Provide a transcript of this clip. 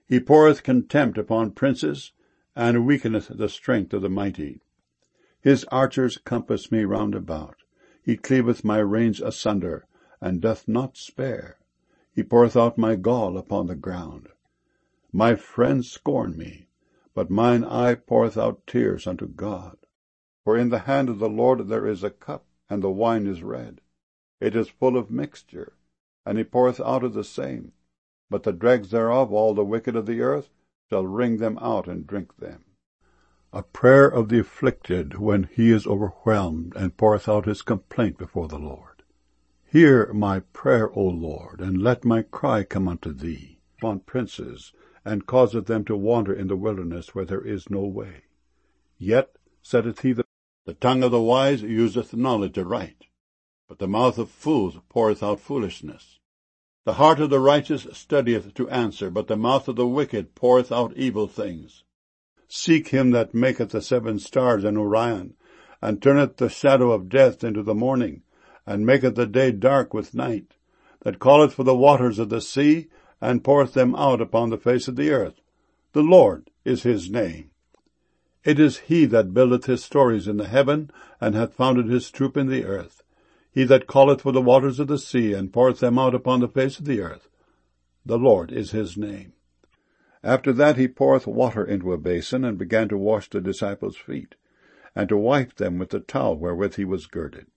He poureth contempt upon princes, and weakeneth the strength of the mighty. His archers compass me round about. He cleaveth my reins asunder, and doth not spare. He poureth out my gall upon the ground. My friends scorn me, but mine eye poureth out tears unto God. For in the hand of the Lord there is a cup, and the wine is red. It is full of mixture, and he poureth out of the same. But the dregs thereof, all the wicked of the earth, shall wring them out and drink them. A prayer of the afflicted when he is overwhelmed, and poureth out his complaint before the Lord. Hear my prayer, O Lord, and let my cry come unto thee, upon princes, and causeth them to wander in the wilderness where there is no way. Yet saith he, the tongue of the wise useth knowledge aright, but the mouth of fools poureth out foolishness. The heart of the righteous studieth to answer, but the mouth of the wicked poureth out evil things. Seek him that maketh the 7 stars in Orion, and turneth the shadow of death into the morning, and maketh the day dark with night, that calleth for the waters of the sea, and poureth them out upon the face of the earth. The Lord is his name. It is he that buildeth his stories in the heaven, and hath founded his troop in the earth. He that calleth for the waters of the sea, and poureth them out upon the face of the earth. The Lord is his name. After that he poureth water into a basin, and began to wash the disciples' feet, and to wipe them with the towel wherewith he was girded.